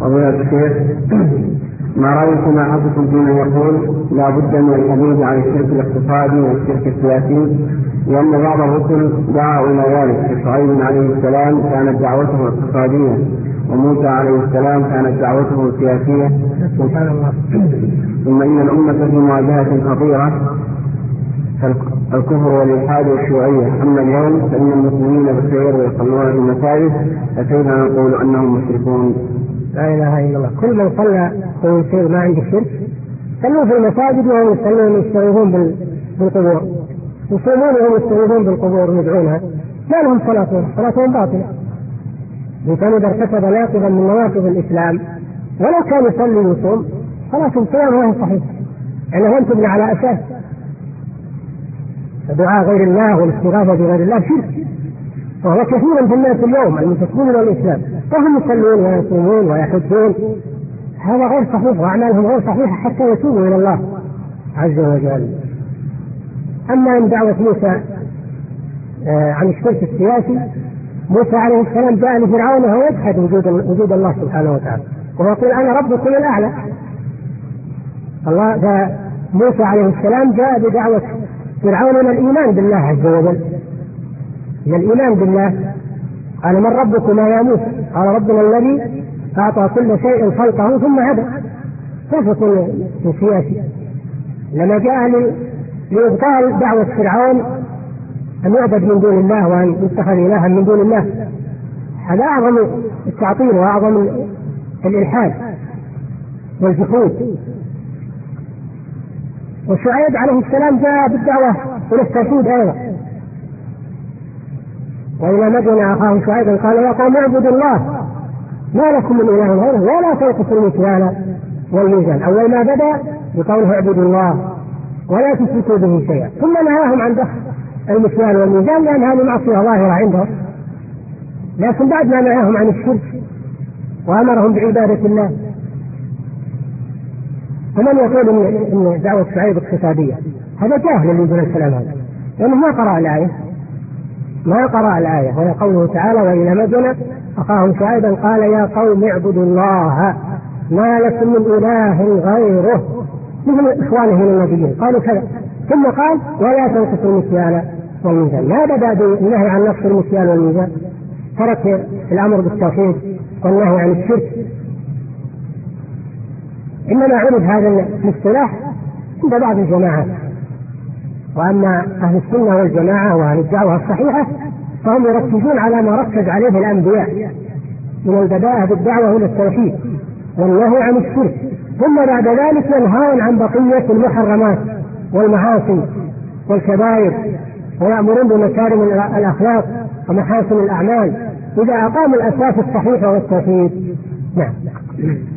فضيلة الشيخ، ما رأيكم أحدكم فيما يقول لا بد من الحديث عن الشرك الاقتصادي والشرك السياسي، لأن بعض الرسل دعا إلى ذلك؟ شعيب عليه السلام كانت دعوته اقتصادية، وموسى عليه السلام كانت دعوته سياسية. سبحان الله. ثم إن الأمة في مواجهة خطيرة، الكفر والإلحاد والشيوعية. أما اليوم فإن المسلمين بخير ويصلون في المساجد، فكيف نقول أنهم مشركون؟ لا إله إلا الله. كل من صلى ويصير ما عنده شرك صلوا في المساجد وهم يصلون يستغيثون بالقبور، يصومون وهم يستغيثون بالقبور ويدعونها، ما لهم صلاتهم باطلة. إن كان إذا ارتكب ناقضا من نواقض الإسلام ولو كان يصلي ويصوم صلاته صيامها صحيح، لأنها لم تبنى على أساس. دعاء غير الله والاستغاثة بغير الله شرك، وهو كثير في الناس اليوم المنتسبين إلى الإسلام وهم يصلون ويصومون ويحجون، هذا غير صحيح وأعمالهم غير صحيحة حتى يتوبوا إلى الله عز وجل. أما عن دعوة موسى عن الشرك السياسي، موسى عليه السلام جاء لفرعون وهو يجحد وجود الله سبحانه وتعالى ويقول أنا ربكم الأعلى. الله موسى عليه السلام جاء بدعوة فرعون إلى الإيمان بالله عز وجل، إلى الإيمان بالله. قال من ربكما يا موسى؟ قال ربنا الذي أعطى كل شيء خلقه ثم هدى. كيف يكون سياسي لما جاء لإبطال دعوة فرعون أن يعبد من دون الله وأن يتخذ إلها من دون الله؟ هذا أعظم التعطيل وأعظم الإلحاد والجحود. وشعيب عليه السلام جاء بالدعوة إلى التوحيد أيضا، وإلى مدين أخاه شعيبا قال يا قوم اعبدوا الله ما لكم من إله غيره ولا تنقصوا المكيال والميزان. أول ما بدأ بقوله اعبدوا الله ولا تشركوا به شيئا، ثم نهاهم عن دخل المكيال والميزان لأن هذه معصية ظاهرة عندهم، لكن بعد ما نهاهم عن الشرك وأمرهم بعبادة الله. ومن يقول إن دعوة شعيب اقتصادية هذا جاهل اللي يقول الكلام هذا، لأنه ما قرأ الآية وهي قوله تعالى وإلى مدين أخاهم شعيبا قال يا قوم اعبدوا الله ما لكم من إله غيره، مثل إخوانه من النبيين قالوا كذا، ثم قال ولا تنقصوا المكيال والميزان. ما بدأ بالنهي عن نقص المكيال والميزان، ترك الأمر بالتوحيد والنهي عن الشرك، إنما عرض هذا الاصطلاح عند بعض الجماعات. وأما أهل السنة والجماعة وأهل الدعوة الصحيحة فهم يركزون على ما ركز عليه الأنبياء من البداءة بالدعوة إلى التوحيد والنهي عن الشرك، ثم بعد ذلك ينهون عن بقية المحرمات والمعاصي والكبائر ويأمرون بمكارم الأخلاق ومحاسن الأعمال إذا أقاموا الأساس الصحيح والتوحيد. نعم.